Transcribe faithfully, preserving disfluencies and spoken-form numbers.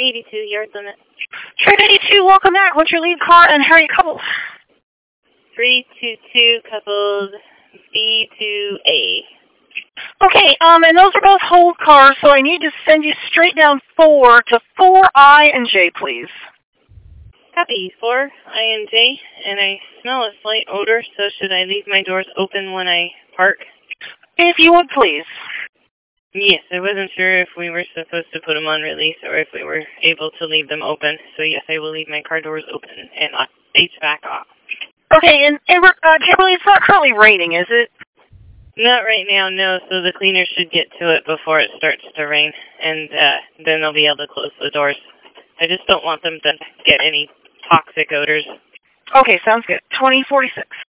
eighty-two, yard limit. Trip eighty-two, welcome back. What's your lead car and how are you coupled? three two two, coupled B two A. Okay, um, and those are both hold cars, so I need to send you straight down four to four I and J, please. Copy, four I and J, and I smell a slight odor, so should I leave my doors open when I park? If you would, please. Yes, I wasn't sure if we were supposed to put them on release or if we were able to leave them open, so yes, I will leave my car doors open and H V A C off. Okay, and, and uh, Kimberly, it's not currently raining, is it? Not right now, no, so the cleaner should get to it before it starts to rain, and uh, then they'll be able to close the doors. I just don't want them to get any toxic odors. Okay, sounds good. twenty forty-six.